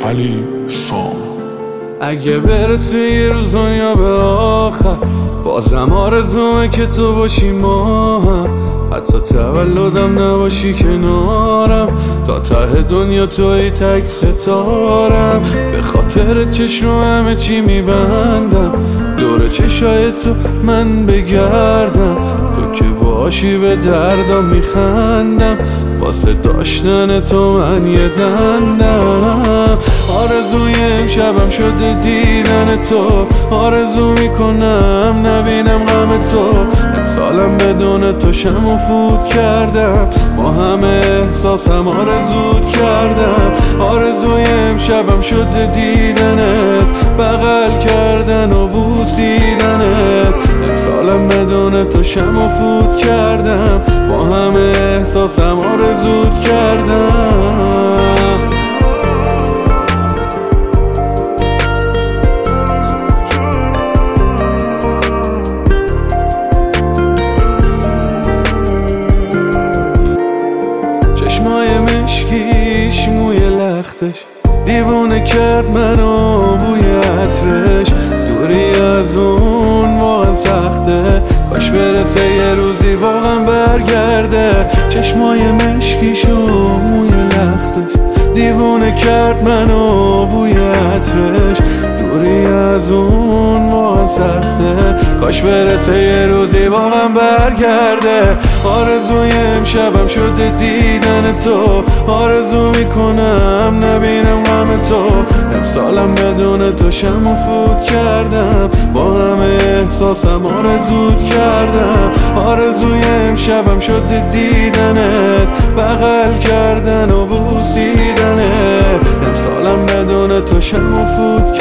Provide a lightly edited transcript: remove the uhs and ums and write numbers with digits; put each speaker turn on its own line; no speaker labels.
علی سام.
اگه برسه یه روز دنیا به آخر، بازم آرزومه که تو باشی ما هم، حتی تولدم نباشی کنارم، تا ته دنیا توی تک ستارم. به خاطر چشم رو همه چی میبندم، دور چشای تو من بگردم، تو که باشی به دردم میخندم، واسه داشتن تو من یه دندم. آرزوی امشبم شده دیدن تو، آرزو میکنم نبینم غم تو، امسالم بدون تو شمو فوت کردم، با همه احساسم آرزوت کردم. آرزوی امشبم شده دیدنت، بغل کردن و بوسیدنت، امسالم بدون تو شمو فوت کردم، با همه احساسم آرزوت کردم. چشمای مشکیش، موی لختش، دیوونه کرد منو بوی عطرش، دوری از اون واقعا سخته، کاش برسه یه روزی واقعا برگرده. چشمای مشکیش و موی لختش، دیوونه کرد منو بوی عطرش، دوری از اون واقعا سخته، کاش برسه یه روزی واقعا برگرده. آرزوی امشبم شده دیدن تو، آرزو میکنم نبینم غم تو، امسالم بدون تو شمو فوت کردم، با همه احساسم آرزوت کردم. آرزوی امشبم شده دیدنت، بغل کردن و بوسیدنت، امسالم بدون تو شمو فوت